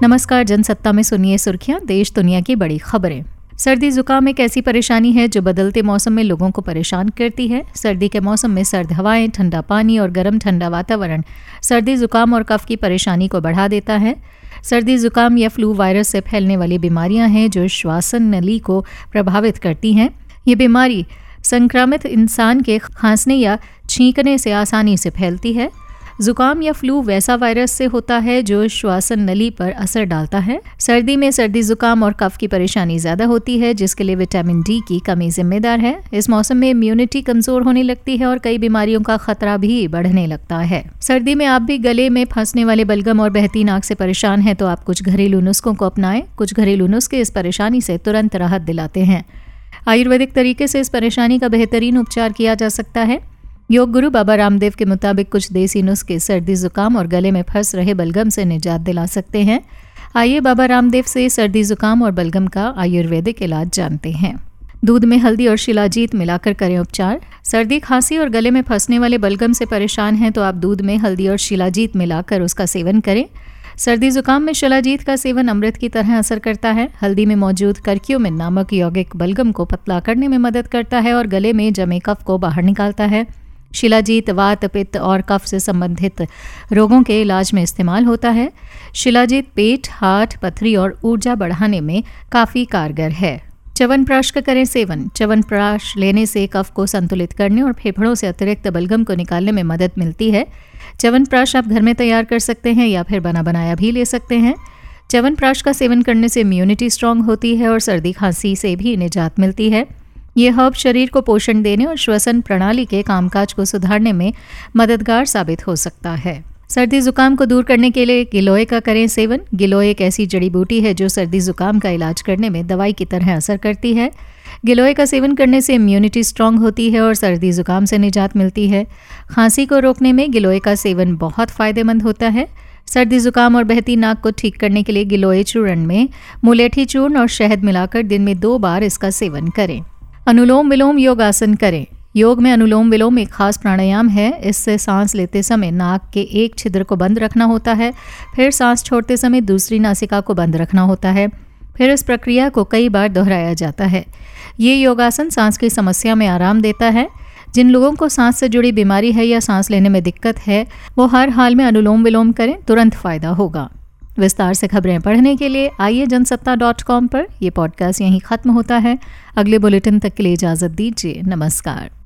नमस्कार, जनसत्ता में सुनिए सुर्खियां, देश दुनिया की बड़ी खबरें। सर्दी जुकाम एक ऐसी परेशानी है जो बदलते मौसम में लोगों को परेशान करती है। सर्दी के मौसम में सर्द हवाएं, ठंडा पानी और गर्म ठंडा वातावरण सर्दी जुकाम और कफ की परेशानी को बढ़ा देता है। सर्दी जुकाम या फ्लू वायरस से फैलने वाली बीमारियां हैं जो श्वसन नली को प्रभावित करती हैं। ये बीमारी संक्रमित इंसान के खांसने या छींकने से आसानी से फैलती है। जुकाम या फ्लू वैसा वायरस से होता है जो श्वसन नली पर असर डालता है। सर्दी में सर्दी जुकाम और कफ की परेशानी ज्यादा होती है, जिसके लिए विटामिन डी की कमी जिम्मेदार है। इस मौसम में इम्यूनिटी कमजोर होने लगती है और कई बीमारियों का खतरा भी बढ़ने लगता है। सर्दी में आप भी गले में फंसने वाले बलगम और बहती नाक से परेशान हैं तो आप कुछ घरेलू नुस्खों को अपनाएं। कुछ घरेलू नुस्खे इस परेशानी से तुरंत राहत दिलाते हैं। आयुर्वेदिक तरीके से इस परेशानी का बेहतरीन उपचार किया जा सकता है। योग गुरु बाबा रामदेव के मुताबिक कुछ देसी नुस्खे सर्दी जुकाम और गले में फंस रहे बलगम से निजात दिला सकते हैं। आइए बाबा रामदेव से सर्दी जुकाम और बलगम का आयुर्वेदिक इलाज जानते हैं। दूध में हल्दी और शिलाजीत मिलाकर करें उपचार। सर्दी, खांसी और गले में फंसने वाले बलगम से परेशान हैं तो आप दूध में हल्दी और शिलाजीत मिलाकर उसका सेवन करें। सर्दी जुकाम में शिलाजीत का सेवन अमृत की तरह असर करता है। हल्दी में मौजूद कर्क्यूमिन नामक यौगिक बलगम को पतला करने में मदद करता है और गले में जमे कफ को बाहर निकालता है। शिलाजीत वात, पित्त और कफ से संबंधित रोगों के इलाज में इस्तेमाल होता है। शिलाजीत पेट, हार्ट, पथरी और ऊर्जा बढ़ाने में काफ़ी कारगर है। च्यवनप्राश का करें सेवन। च्यवनप्राश लेने से कफ को संतुलित करने और फेफड़ों से अतिरिक्त बलगम को निकालने में मदद मिलती है। च्यवनप्राश आप घर में तैयार कर सकते हैं या फिर बना बनाया भी ले सकते हैं। च्यवनप्राश का सेवन करने से इम्यूनिटी स्ट्रांग होती है और सर्दी खांसी से भी निजात मिलती है। ये हर्ब शरीर को पोषण देने और श्वसन प्रणाली के कामकाज को सुधारने में मददगार साबित हो सकता है। सर्दी जुकाम को दूर करने के लिए गिलोय का करें सेवन। गिलोय एक ऐसी जड़ी बूटी है जो सर्दी जुकाम का इलाज करने में दवाई की तरह असर करती है। गिलोय का सेवन करने से इम्यूनिटी स्ट्रांग होती है और सर्दी जुकाम से निजात मिलती है। खांसी को रोकने में गिलोय का सेवन बहुत फायदेमंद होता है। सर्दी जुकाम और बहती नाक को ठीक करने के लिए गिलोय चूर्ण में मुलेठी चूर्ण और शहद मिलाकर दिन में 2 बार इसका सेवन करें। अनुलोम विलोम योगासन करें। योग में अनुलोम विलोम एक खास प्राणायाम है। इससे सांस लेते समय नाक के एक छिद्र को बंद रखना होता है, फिर सांस छोड़ते समय दूसरी नासिका को बंद रखना होता है। फिर इस प्रक्रिया को कई बार दोहराया जाता है। ये योगासन सांस की समस्या में आराम देता है। जिन लोगों को सांस से जुड़ी बीमारी है या सांस लेने में दिक्कत है वो हर हाल में अनुलोम विलोम करें, तुरंत फायदा होगा। विस्तार से खबरें पढ़ने के लिए आइए जनसत्ता.com पर। यह पॉडकास्ट यहीं खत्म होता है। अगले बुलेटिन तक के लिए इजाजत दीजिए। नमस्कार।